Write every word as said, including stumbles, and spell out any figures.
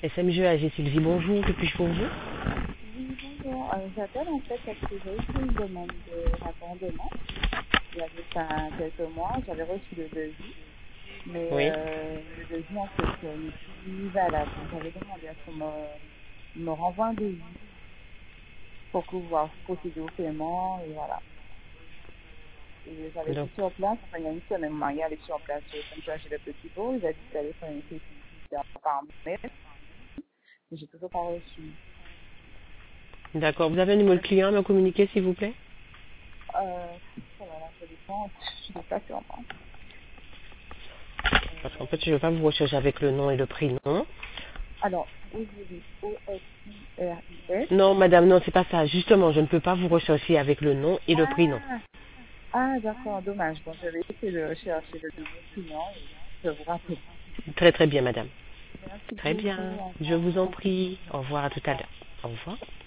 S M G A G Sylvie, bonjour, que puis-je pour vous? Oui, bonjour. Euh, J'appelle en fait parce que j'ai reçu une demande de raccordement. Il y avait ça quelques mois, j'avais reçu le devis, mais Oui. euh, le devis en fait euh, n'est plus valable. Donc j'avais demandé à ce qu'on me, me renvoie un devis pour pouvoir procéder au paiement et voilà. Et j'avais Donc, été sur place, enfin il y a une semaine, on m'a regardé sur place, j'ai j'ai le petit pot, il a dit qu'il allait faire une saisie par mail, mais j'ai toujours pas reçu. d'accord. Vous avez un numéro de client à me communiquer, s'il vous plaît? Euh, oh là là, ça dépend, je ne sais pas sûrement. Parce qu'en fait, je ne vais pas vous rechercher avec le nom et le prénom. Alors, Osiris, O S I R I S. Non, madame, non, c'est pas ça. Justement, je ne peux pas vous rechercher avec le nom et le prénom. Ah, ah d'accord, dommage. Bon, je vais essayer de chercher le nouveau client et je vous rappelle. Très, très bien, madame. Merci Très beaucoup. bien. Au Je revoir. vous en prie. Au revoir, à Au tout à revoir. l'heure. Au revoir.